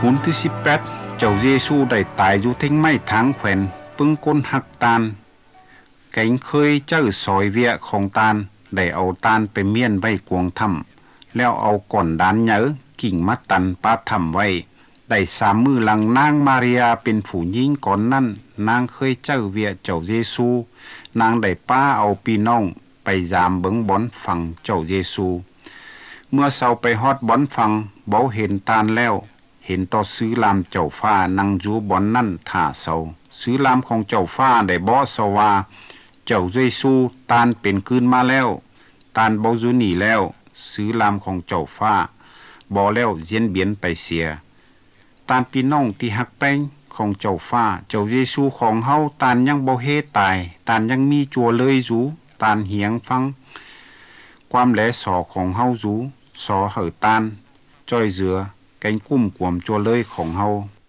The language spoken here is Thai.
หุนที่18เจ้าเยซูได้ตายอยู่ทิ้งไม้ทางแขวนปึ้งก้นหักตาลแก่งเคยเจ้าซอยเวียของตาลได้เอาตาลไปเมียนไว้กวงถ้ำแล้วเอาก่อนดานเหยอกิ่งมัดตันปาถ้ำไว้ได้3 มื้อหลังนางมาริยาเป็นผู้หญิงก่อนนั้นนางเคยเจ้าเวียเจ้าเยซูนางได้ป้าเอาพี่น้องไปยามเบิงบอนฟังเจ้าเยซูเมื่อเช้าไปฮอดบอนฟังเบาเห็นตาลแล้วเห็นต่อซื้อลามเจ้าฟ้านั่งอยู่บอนนั่นท่าเศร้าซื้อลามของเจ้าฟ้าได้บ่สว่าเจ้าเยซูตาลเป็นคืนมาแล้วตาลบ่อยู่นี่แล้วซื้อลามของเจ้าฟ้าบ่แล้วเยียนเบียนไปเสียตานพี่น้องที่หักแป้งของเจ้าฟ้าเจ้าเยซูของเฮาตานยังบ่เฮตายตานยังมีจัวเลยอยู่ตานเหียงฟังความแหลสอของเฮาอยู่สอเหอตานจ้อยเสือแกงกุ้มกวมจัวเลยของเฮา